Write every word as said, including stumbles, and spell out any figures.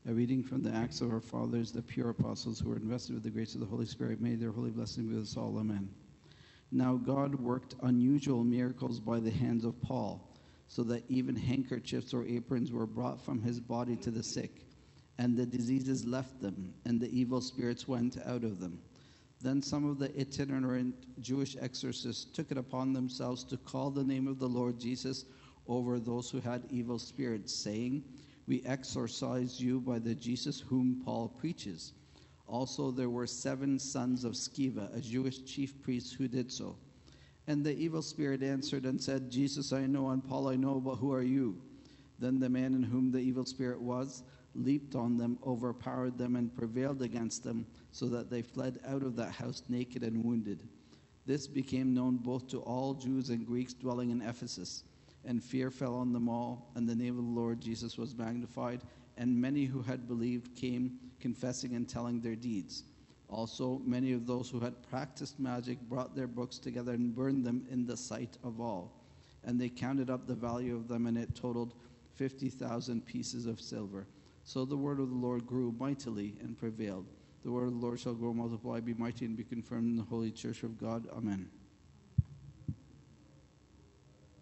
A reading from the Acts of our Fathers, the pure apostles who were invested with the grace of the Holy Spirit. May their holy blessing be with us all. Amen. Now God worked unusual miracles by the hands of Paul, so that even handkerchiefs or aprons were brought from his body to the sick, and the diseases left them, and the evil spirits went out of them. Then some of the itinerant Jewish exorcists took it upon themselves to call the name of the Lord Jesus over those who had evil spirits, saying, "We exorcise you by the Jesus whom Paul preaches." Also there were seven sons of Sceva, a Jewish chief priest, who did so. And the evil spirit answered and said, "Jesus I know, and Paul I know, but who are you?" Then the man in whom the evil spirit was leaped on them, overpowered them, and prevailed against them, so that they fled out of that house naked and wounded. This became known both to all Jews and Greeks dwelling in Ephesus. And fear fell on them all, and the name of the Lord Jesus was magnified, and many who had believed came, confessing and telling their deeds. Also, many of those who had practiced magic brought their books together and burned them in the sight of all. And they counted up the value of them, and it totaled fifty thousand pieces of silver. So the word of the Lord grew mightily and prevailed. The word of the Lord shall grow, multiply, be mighty, and be confirmed in the holy church of God. Amen.